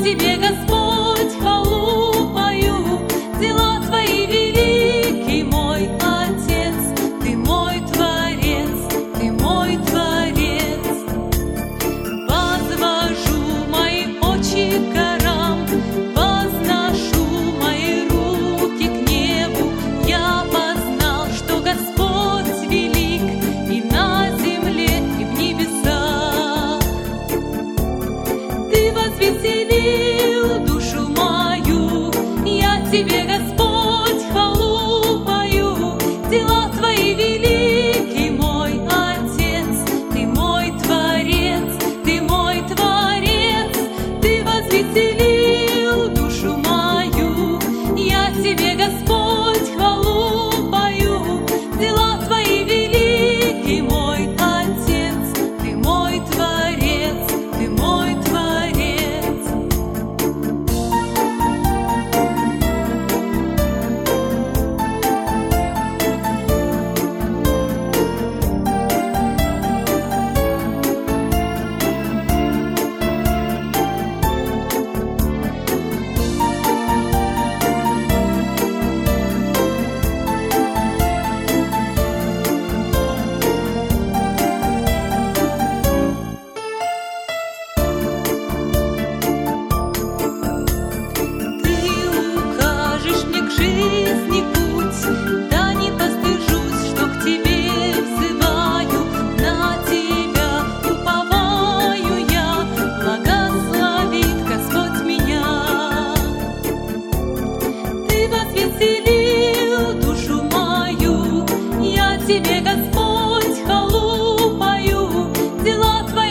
Тебе, Господь, хвалу пою, дела Твои велики, мой Отец, Ты мой Творец, Ты мой Творец. Возвожу мои очи к горам, возношу мои руки к небу. Я познал, что Господь велик и на земле, и в небесах. Ты возвеселил душу мою, я Тебе, Господь, хвалу пою, дела Твои велики, мой Отец, Ты мой Творец, Ты мой Творец. Ты возвеселил душу мою, я Тебе, Господь, хвалу пою, дела Твои велики, мой Отец, Ты мой Творец, Ты мой Творец. Ты укажешь мне к жизни путь, да не постыжусь, что к Тебе взываю, на Тебя уповаю я, благословит Господь меня. Ты возвеселил душу мою, я Тебе, Господь, хвалу пою, дела Твои